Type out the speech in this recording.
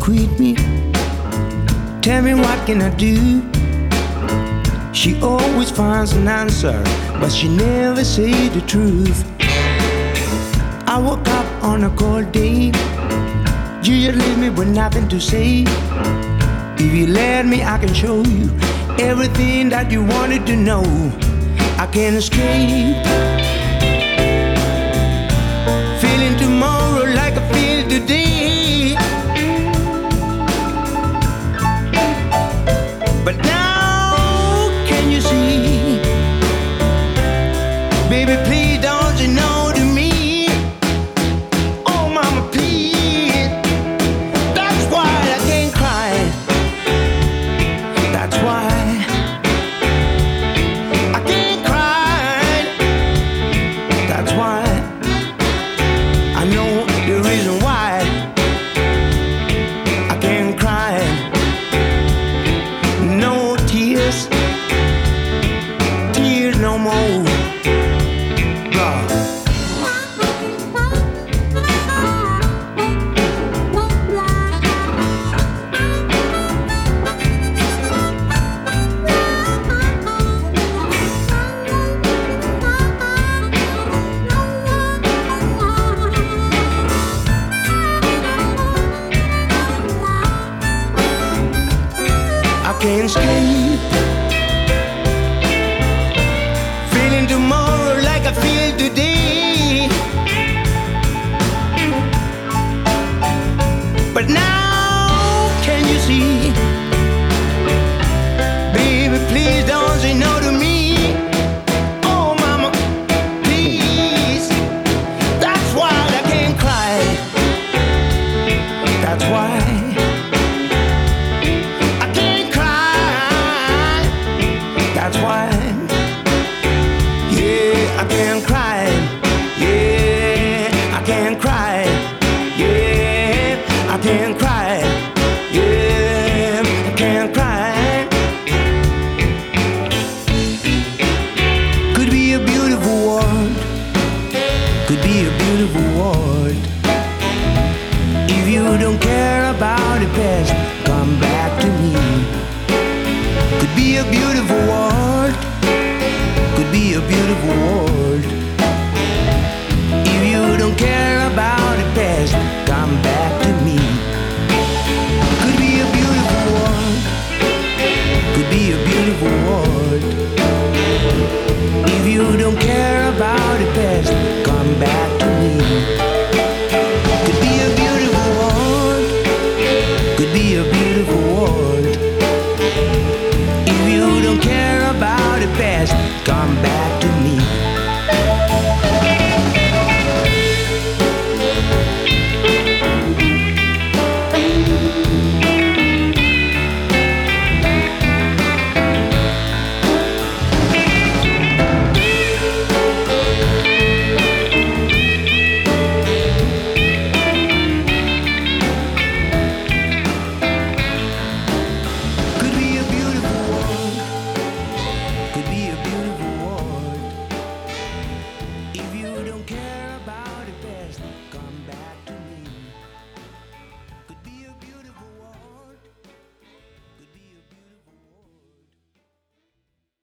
quit me. Tell me what can I do? She always finds an answer, but she never say the truth. I woke up on a cold day. You just leave me with nothing to say. If you let me, I can show you everything that you wanted to know. I can't escape feeling tomorrow like I feel today. But now can you see, baby, please don't you know to me. Oh mama, please. That's why I can't cry. That's why I can't cry. That's why I know the reason why I can't cry. No tears, tears no more. God. I can't escape feeling tomorrow like I feel today. But now can you see, baby, please don't say no to me. Oh mama, please. That's why I can't cry. That's why that's why, yeah, I can't cry. Yeah, I can't cry. Yeah, I can't cry. Yeah, I can't cry. Could be a beautiful world. Could be a beautiful world. If you don't care about the past, come back to me. Could be a beautiful world. Could be a beautiful world. If you don't care about the past, come back to me. Could be a beautiful world. Could be a beautiful world. If you don't care about the past, come back to me. Could be a beautiful world. Could be a beautiful world. If you don't care about the past, come back.